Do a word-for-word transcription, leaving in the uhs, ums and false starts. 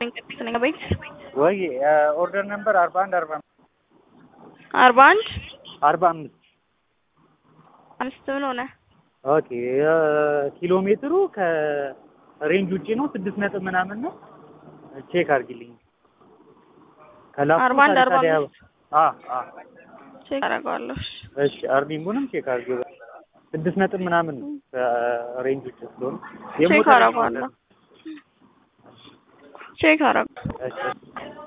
ወይ ኦርደር ነምበር አርባ አንድ አርባ አርባ አንድ አርባ አምስት አምስት ምን ሆነ? ኦኬ ኪሎ ሜትሩ ከሬንጅ ውጪ ነው ስድስት ነጥብ ምናምን ነው። ቼክ አድርጊልኝ ከላኩ አርባ አንድ አርባ አምስት አ አ ቼክ አደርጋለሁ። እሺ አርኒንጉንም ቼክ አድርጊው ስድስት ነጥብ ምናምን ነው ሬንጅ ውጪ ስለሆነ ቼክ አደርጋለሁ ቼክ አደርጋለሁ። እሺ